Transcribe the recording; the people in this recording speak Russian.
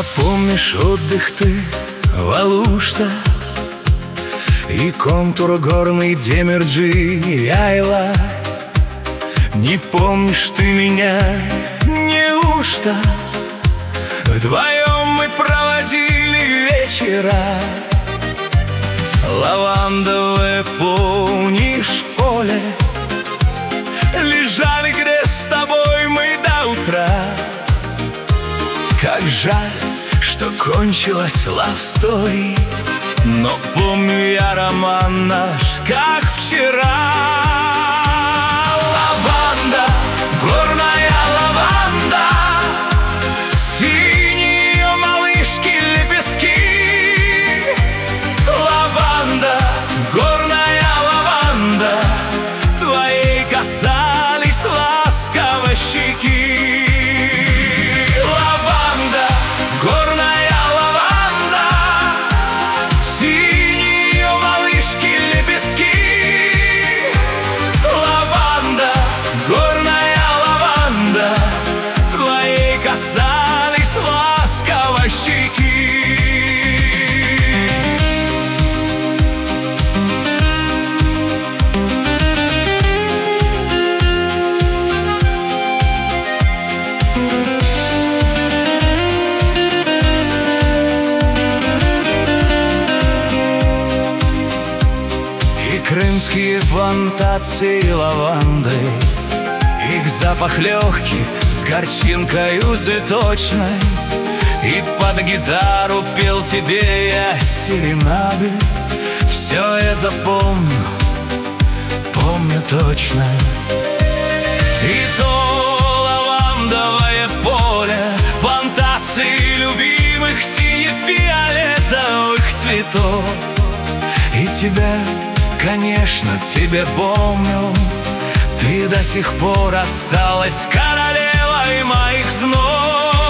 А помнишь отдых ты в Алуште и контур горный Демирджи Яйла? Не помнишь ты меня, неужто? Вдвоем мы проводили вечера. Лавандовое, помнишь, поле, лежали, где с тобой мы до утра. Как жаль, что кончилась love story, но помню я роман наш, как вчера. Лаванда, горная лаванда, синие малышки лепестки. Лаванда, горная лаванда, твоей касались ласково щеки. Лаванда, горная лаванда, синие малышки лепестки. Лаванда, горная лаванда, твоей касались ласково щеки. Крымские плантации лаванды, их запах легкий, с горчинкою цветочной. И под гитару пел тебе я серенады. Все это помню, помню точно. И то лавандовое поле, плантации любимых сине-фиолетовых цветов. И тебя, конечно, тебе помню, ты до сих пор осталась королевой моих снов.